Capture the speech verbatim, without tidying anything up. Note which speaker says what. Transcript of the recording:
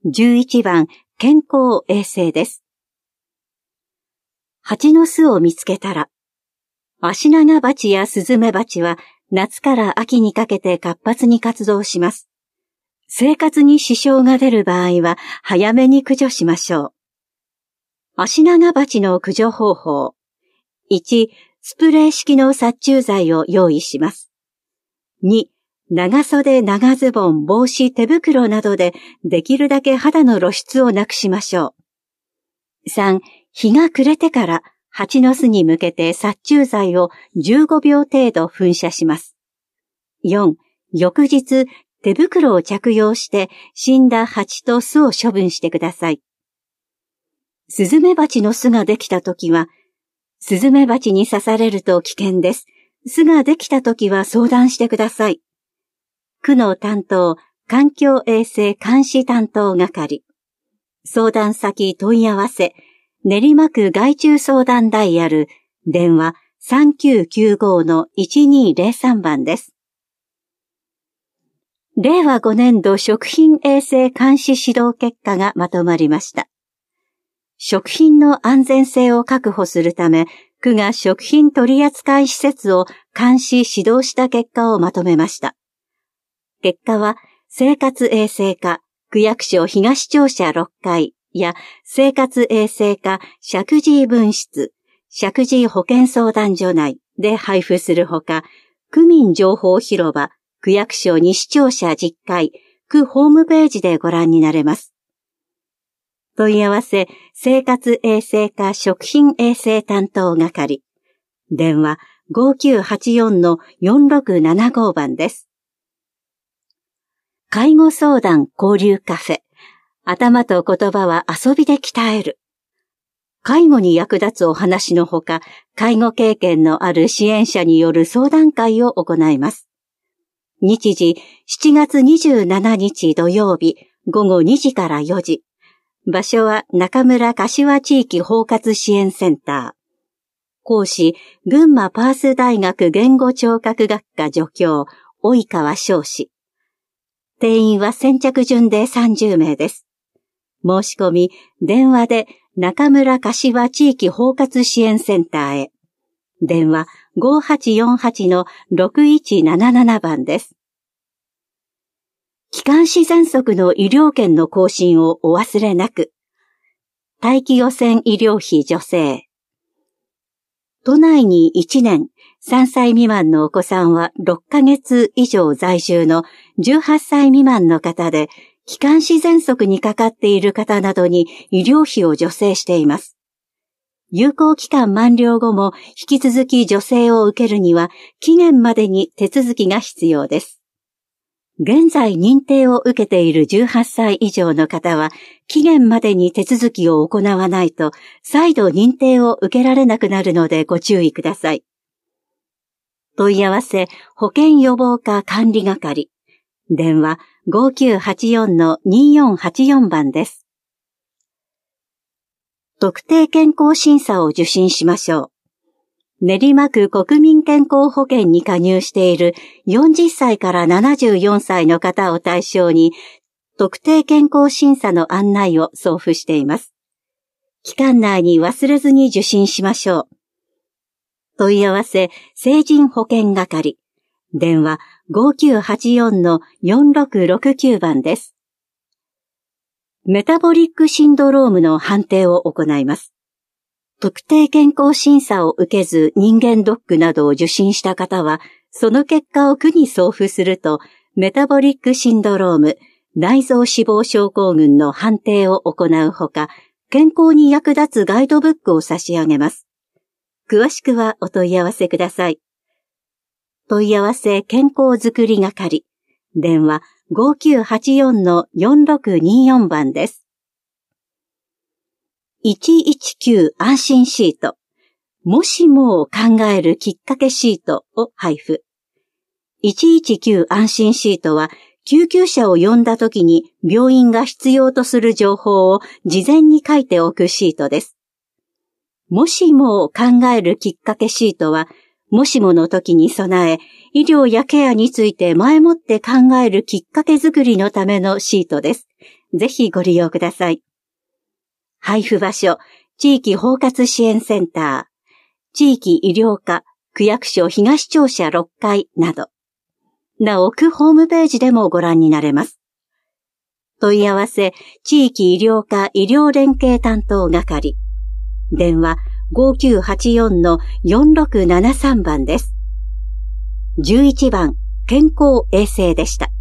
Speaker 1: じゅういちばん、健康衛生です。蜂の巣を見つけたら、アシナガバチやスズメバチは夏から秋にかけて活発に活動します。生活に支障が出る場合は早めに駆除しましょう。アシナガバチの駆除方法。いち、スプレー式の殺虫剤を用意します。に、長袖、長ズボン、帽子、手袋などでできるだけ肌の露出をなくしましょう。さん、日が暮れてから蜂の巣に向けて殺虫剤をじゅうごびょう程度噴射します。よん、翌日、手袋を着用して死んだ蜂と巣を処分してください。スズメバチの巣ができたときは、スズメバチに刺されると危険です。巣ができたときは相談してください。区の担当、環境衛生監視担当係。相談先問い合わせ、練馬区害虫相談ダイヤル、電話 さんきゅうきゅうご のいちにーぜろさん 番です。れいわごねんど食品衛生監視指導結果がまとまりました。食品の安全性を確保するため、区が食品取扱施設を監視指導した結果をまとめました。結果は、生活衛生課、区役所東庁舎ろっかいや生活衛生課石神井分室、石神井保健相談所内で配布するほか、区民情報広場、区役所西庁舎じゅっかい、区ホームページでご覧になれます。問い合わせ、生活衛生課食品衛生担当係。電話 ごきゅうはちよん のよんろくななご 番です。介護相談交流カフェ。頭と言葉は遊びで鍛える。介護に役立つお話のほか、介護経験のある支援者による相談会を行います。日時、しちがつにじゅうしちにち土曜日、ごごにじからよじ。場所は中村柏地域包括支援センター。講師、群馬パース大学言語聴覚学科助教、及川翔氏。定員は先着順でさんじゅうめいです。申し込み、電話で中村柏地域包括支援センターへ。電話 ごはちよんはち のろくいちなななな 番です。気管支喘息の医療券の更新をお忘れなく。待機予選医療費助成。都内にいちねん、さんさい未満のお子さんはろっかげつ以上在住のじゅうはっさい未満の方で、気管支喘息にかかっている方などに医療費を助成しています。有効期間満了後も引き続き助成を受けるには期限までに手続きが必要です。現在認定を受けているじゅうはっさい以上の方は期限までに手続きを行わないと再度認定を受けられなくなるのでご注意ください。問い合わせ保健予防課管理係。電話 ごきゅうはちよん のによんはちよん 番です。特定健康審査を受診しましょう。練馬区国民健康保険に加入しているよんじゅっさいからななじゅうよんさいの方を対象に特定健康審査の案内を送付しています。期間内に忘れずに受診しましょう。問い合わせ成人保険係。電話 ごきゅうはちよん のよんろくろくきゅう 番です。メタボリックシンドロームの判定を行います。特定健康審査を受けず人間ドックなどを受診した方は、その結果を区に送付すると、メタボリックシンドローム、内臓脂肪症候群の判定を行うほか、健康に役立つガイドブックを差し上げます。詳しくはお問い合わせください。問い合わせ健康づくり係。電話 ごきゅうはちよん のよんろくによん 番です。いちいちきゅう安心シート。もしもを考えるきっかけシートを配布。いちいちきゅう安心シートは、救急車を呼んだ時に病院が必要とする情報を事前に書いておくシートです。もしもを考えるきっかけシートは、もしもの時に備え、医療やケアについて前もって考えるきっかけづくりのためのシートです。 ぜひご利用ください。配布場所、地域包括支援センター、地域医療課、区役所東庁舎ろっかいなど。なお、区ホームページでもご覧になれます。問い合わせ、地域医療課医療連携担当係。電話 ごきゅうはちよんのよんろくななさん 番です。じゅういちばん、健康衛生でした。